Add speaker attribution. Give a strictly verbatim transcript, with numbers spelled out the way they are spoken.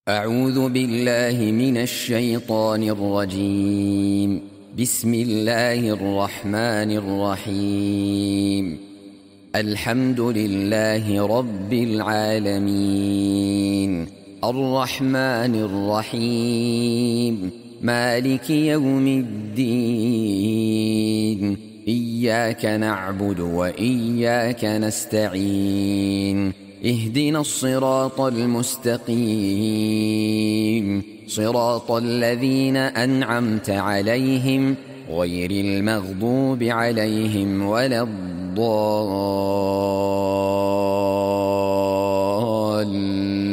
Speaker 1: أعوذ بالله من الشيطان الرجيم. بسم الله الرحمن الرحيم. الحمد لله رب العالمين، الرحمن الرحيم، مالك يوم الدين، إياك نعبد وإياك نستعين، اهدنا الصراط المستقيم، صراط الذين أنعمت عليهم غير المغضوب عليهم ولا الضالين.